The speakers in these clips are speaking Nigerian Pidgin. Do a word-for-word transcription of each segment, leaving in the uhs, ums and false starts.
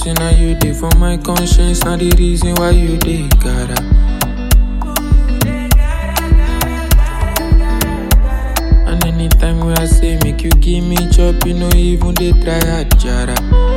say now you dey for my conscience, now the reason why you dey gotta. And anytime when I say make you give me chop, you know even they try hard, jara.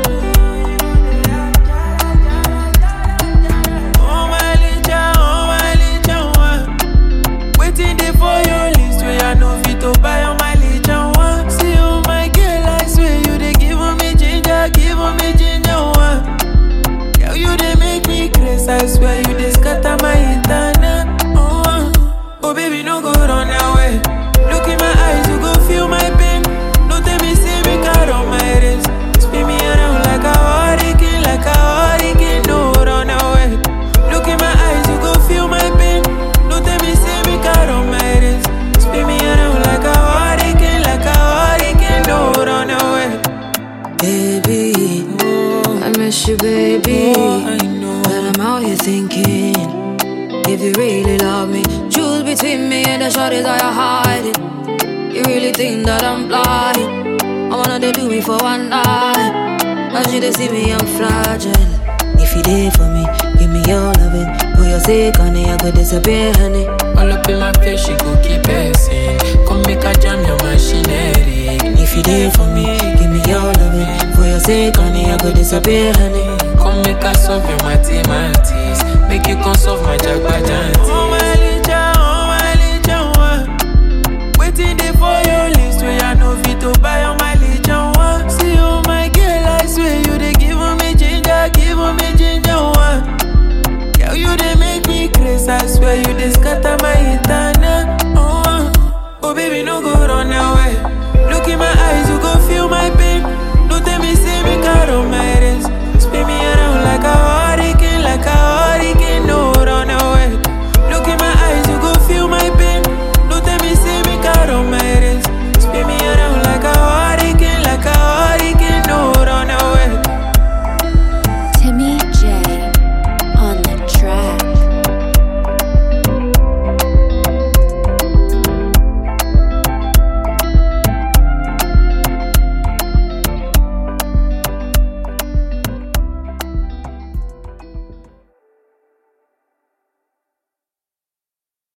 Oh my licha, oh my licha, one. Waiting there for your list where I know fit to buy on my licha, one. See oh my girl, I swear you they give me ginger, give me ginger, one. Girl, you they make me crazy, I swear you they scatter my internet. Oh, oh baby, no go run away. Look in my eyes, you go feel my pain. Don't tell me, say me cut on my wrist. Spin me around like a hurricane, like a hurricane. No, run away. Look in my eyes, you go feel my pain. Don't tell me, say me cut on my wrist. Spin me around like a hurricane, like a hurricane. No, run away. Baby, oh, I miss you, baby. Oh, I know. But I'm out here thinking, if you really love me, choose between me and the shorties that you're hiding. You really think that I'm blind? I wanna they do me for one night. As you they see me, I'm fragile. If you there for me, give me your loving. For your sake, honey, I go disappear, honey. All up in my face, she go keep passing. Come make a jam your machinery. If you there for me, give me your loving. For your sake, honey, I go disappear, honey. Come make a solve your mathematics. Make you come solve my jagbajanti.